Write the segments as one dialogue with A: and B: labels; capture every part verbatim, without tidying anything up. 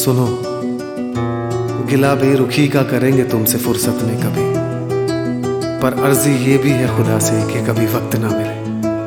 A: सुनो, गिला बेरुखी का करेंगे तुमसे फुर्सत में कभी, पर अर्जी ये भी है खुदा से कि कभी वक्त ना मिले।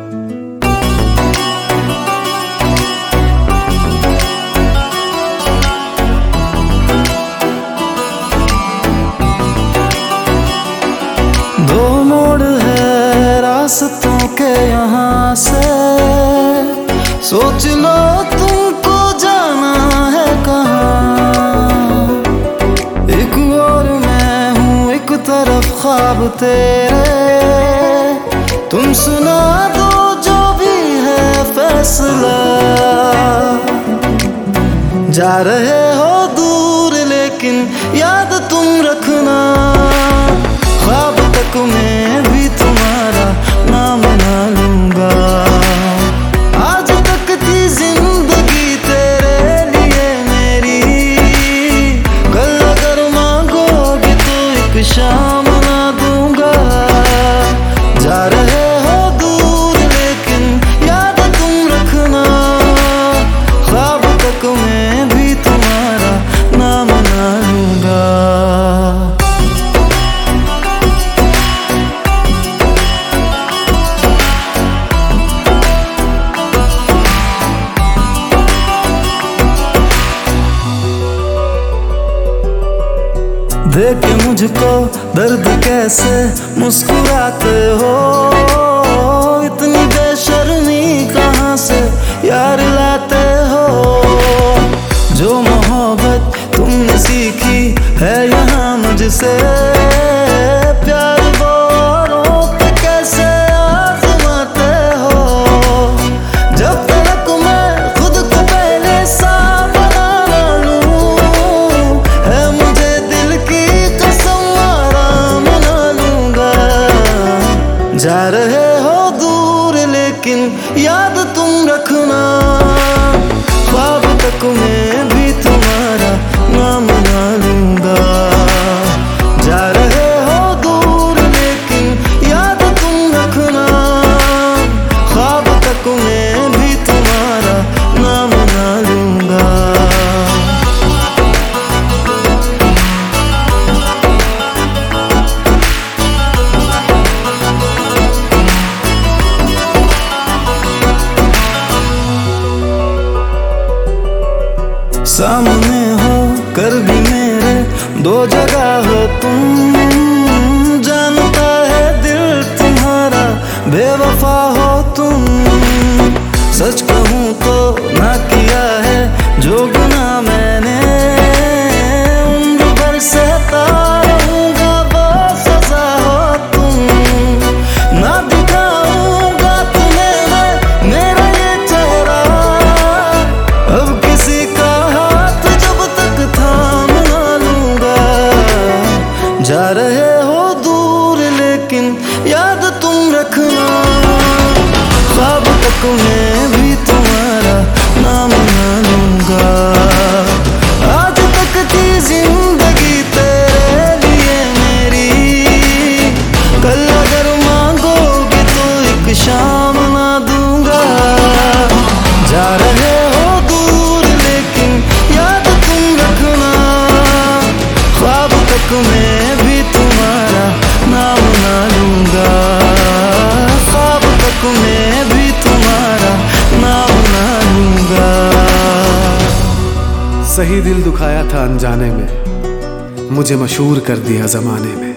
B: दो मोड़ है रास्तों के यहाँ से, सोच लो तुमको जाना है कहाँ। एक और मैं हूँ, एक तरफ ख्वाब तेरे, तुम सुना दो जो भी है फैसला। जा रहे हो दूर लेकिन याद तुम रखना, ख्वाब तक मैं भी तुम्हारा नाम ना लूंगा। आज तक थी जिंदगी तेरे लिए मेरी, कल अगर मांगोगे तो एक शाम ना दूंगा। जा रहे हो दूर लेकिन याद तुम रखना, ख्वाब तक मैं भी तुम्हारा नाम ना लूंगा। देख मुझको दर्द कैसे मुस्कुराते हो, इतनी बेशर्मी कहाँ से यार लाते हो। जो मोहब्बत तुमने सीखी है यहाँ मुझसे, प्यार वो औरों पे कैसे आजमाते हो। जब तक मैं खुद को पहले सा बना ना लूं, है मुझे दिल की कसम आराम ना लूंगा। जा रहे हो दूर लेकिन याद तुम रखना, ख्वाब तक मैं भी तुम्हारा नाम ना लूंगा। जा रहे हो दूर लेकिन याद तुम रखना, ख्वाब तक मैं भी तुम्हारा नाम ना लूंगा। सामने हो कर भी मेरे दो जगह हो तुम, जानता है दिल तुम्हारा बेवफा हो तुम। सच कहूँ तो ना किया है जो गुनाह मैंने, उम्र भर सहता रहूंगा वो सजा हो तुम। ना दिखाऊंगा तुम्हें मैं मेरा ये चेहरा, अब किसी का हाथ जब तक थाम ना लूंगा। जा रहे हो दूर लेकिन याद तुम रखना, ख्वाब तक मैं भी तुम्हारा नाम ना लूंगा। आज तक थी जिंदगी तेरे लिए मेरी, कल अगर मांगोगे तो एक शाम ना दूंगा। जा रहे हो दूर लेकिन याद तुम रखना, ख्वाब तक मैं भी तुम्हारा नाम ना लूंगा। ख्वाब तक मैं भी तुम्हारा नाम ना लूंगा।
A: सही दिल दुखाया था अनजाने में, मुझे मशहूर कर दिया जमाने में।